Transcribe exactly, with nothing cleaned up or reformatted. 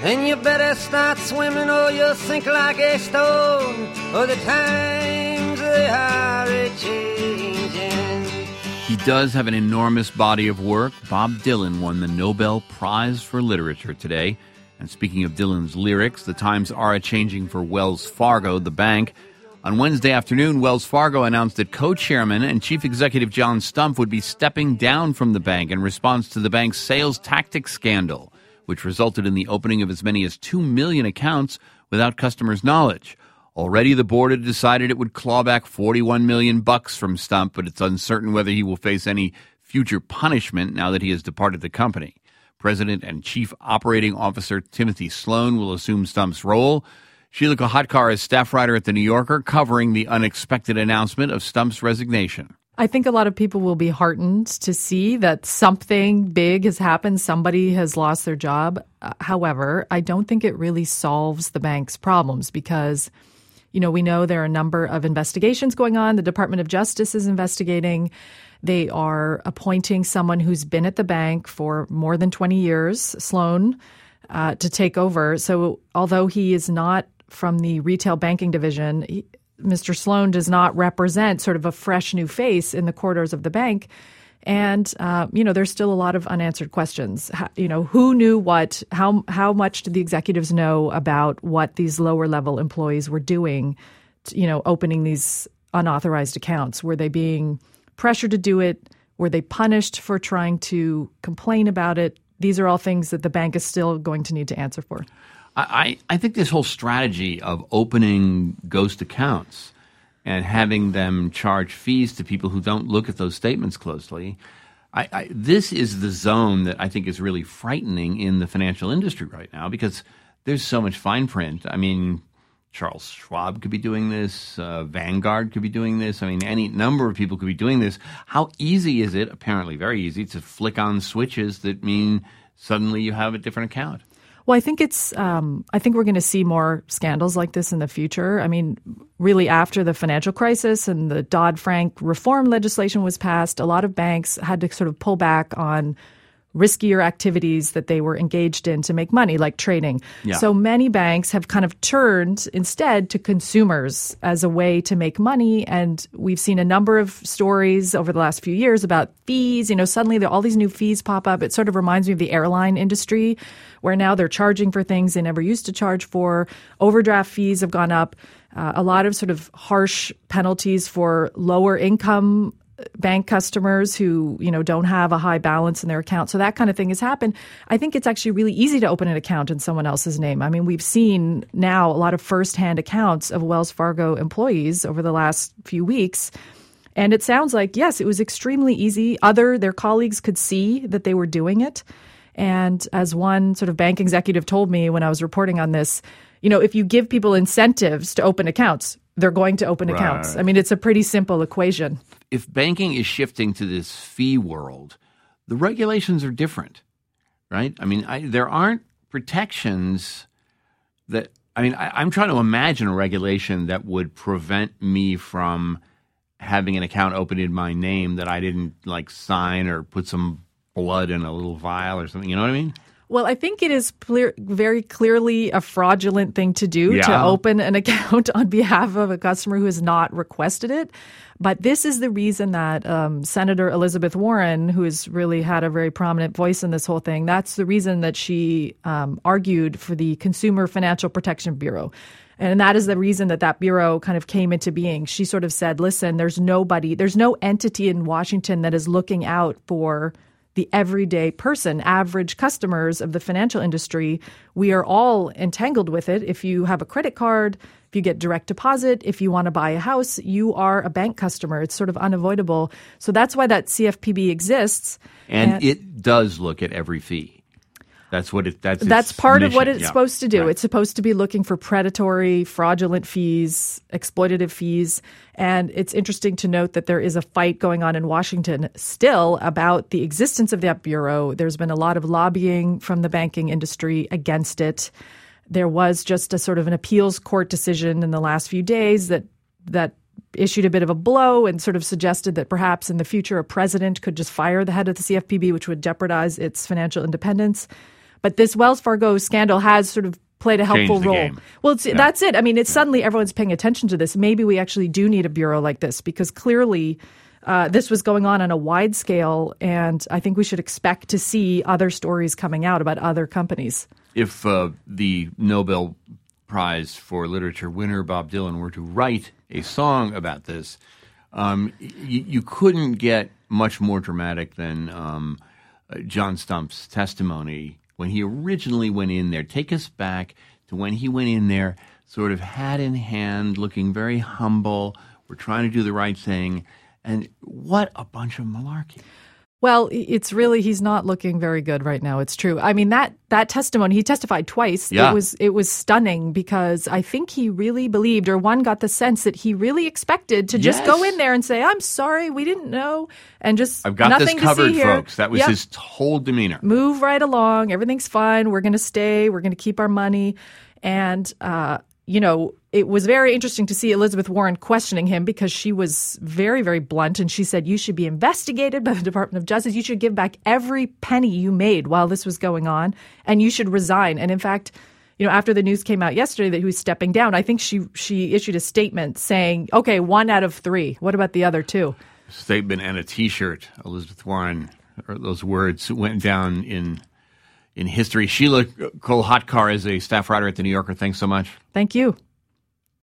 then you better start swimming or you'll sink like a stone. Oh, the times they are a-changing. He does have an enormous body of work. Bob Dylan won the Nobel Prize for Literature today. And speaking of Dylan's lyrics, the times are a-changing for Wells Fargo, the bank. On Wednesday afternoon, Wells Fargo announced that co-chairman and chief executive John Stumpf would be stepping down from the bank in response to the bank's sales tactics scandal, which resulted in the opening of as many as two million accounts without customers' knowledge. Already, the board had decided it would claw back forty-one million bucks from Stumpf, but it's uncertain whether he will face any future punishment now that he has departed the company. President and Chief Operating Officer Timothy Sloan will assume Stumpf's role. Sheila Kohatkar is staff writer at The New Yorker, covering the unexpected announcement of Stumpf's resignation. I think a lot of people will be heartened to see that something big has happened. Somebody has lost their job. Uh, however, I don't think it really solves the bank's problems because, you know, we know there are a number of investigations going on. The Department of Justice is investigating. They are appointing someone who's been at the bank for more than twenty years, Sloan, uh, to take over. So although he is not from the retail banking division, he, Mister Sloan does not represent sort of a fresh new face in the corridors of the bank. And, uh, you know, there's still a lot of unanswered questions. How, you know, who knew what? How how much did the executives know about what these lower level employees were doing, to, you know, opening these unauthorized accounts? Were they being pressured to do it? Were they punished for trying to complain about it? These are all things that the bank is still going to need to answer for. I, I think this whole strategy of opening ghost accounts and having them charge fees to people who don't look at those statements closely, I, I, this is the zone that I think is really frightening in the financial industry right now because there's so much fine print. I mean, Charles Schwab could be doing this. Uh, Vanguard could be doing this. I mean, any number of people could be doing this. How easy is it, apparently very easy, to flick on switches that mean suddenly you have a different account? Well, I think it's. Um, I think we're going to see more scandals like this in the future. I mean, really, after the financial crisis and the Dodd-Frank reform legislation was passed, a lot of banks had to sort of pull back on riskier activities that they were engaged in to make money, like trading. Yeah. So many banks have kind of turned instead to consumers as a way to make money. And we've seen a number of stories over the last few years about fees. You know, suddenly there all these new fees pop up. It sort of reminds me of the airline industry, where now they're charging for things they never used to charge for. Overdraft fees have gone up. Uh, a lot of sort of harsh penalties for lower income bank customers who, you know, don't have a high balance in their account. So that kind of thing has happened. I think it's actually really easy to open an account in someone else's name. I mean, we've seen now a lot of firsthand accounts of Wells Fargo employees over the last few weeks. And it sounds like, yes, it was extremely easy. Other, their colleagues could see that they were doing it. And as one sort of bank executive told me when I was reporting on this, you know, if you give people incentives to open accounts, they're going to open right. accounts. I mean, it's a pretty simple equation. If banking is shifting to this fee world, the regulations are different, right? I mean, I, there aren't protections that – I mean, I, I'm trying to imagine a regulation that would prevent me from having an account opened in my name that I didn't, like, sign or put some blood in a little vial or something. You know what I mean? Well, I think it is clear, very clearly a fraudulent thing to do, yeah. to open an account on behalf of a customer who has not requested it. But this is the reason that um, Senator Elizabeth Warren, who has really had a very prominent voice in this whole thing, that's the reason that she um, argued for the Consumer Financial Protection Bureau. And that is the reason that that bureau kind of came into being. She sort of said, listen, there's nobody, there's no entity in Washington that is looking out for the everyday person, average customers of the financial industry. We are all entangled with it. If you have a credit card, if you get direct deposit, if you want to buy a house, you are a bank customer. It's sort of unavoidable. So that's why that C F P B exists. And, and it does look at every fee. That's what it. That's that's its part mission. of what it's yeah. supposed to do. Right. It's supposed to be looking for predatory, fraudulent fees, exploitative fees, and it's interesting to note that there is a fight going on in Washington still about the existence of that bureau. There's been a lot of lobbying from the banking industry against it. There was just a sort of an appeals court decision in the last few days that that issued a bit of a blow and sort of suggested that perhaps in the future a president could just fire the head of the C F P B, which would jeopardize its financial independence. But this Wells Fargo scandal has sort of played a helpful Changed the role. game. Well, it's, Yeah. that's it. I mean, it's suddenly everyone's paying attention to this. Maybe we actually do need a bureau like this because clearly uh, this was going on on a wide scale, and I think we should expect to see other stories coming out about other companies. If uh, the Nobel Prize for Literature winner Bob Dylan were to write a song about this, um, y- you couldn't get much more dramatic than um, uh, John Stumpf's testimony when he originally went in there. Take us back to when he went in there, sort of hat in hand, looking very humble. We're trying to do the right thing. And what a bunch of malarkey. Well, it's really, he's not looking very good right now. It's true. I mean, that that testimony, he testified twice. Yeah. It was it was stunning because I think he really believed, or one got the sense that he really expected to just Yes. go in there and say, I'm sorry, we didn't know, and just I've got nothing this covered, to see here. folks. That was Yep. his whole demeanor. Move right along. Everything's fine. We're going to stay. We're going to keep our money. And, uh, you know, it was very interesting to see Elizabeth Warren questioning him because she was very, very blunt. And she said, you should be investigated by the Department of Justice. You should give back every penny you made while this was going on. And you should resign. And in fact, you know, after the news came out yesterday that he was stepping down, I think she she issued a statement saying, OK, one out of three. What about the other two? Statement and a T-shirt. Elizabeth Warren, or those words went down in in history. Sheila Kolhatkar is a staff writer at The New Yorker. Thanks so much. Thank you.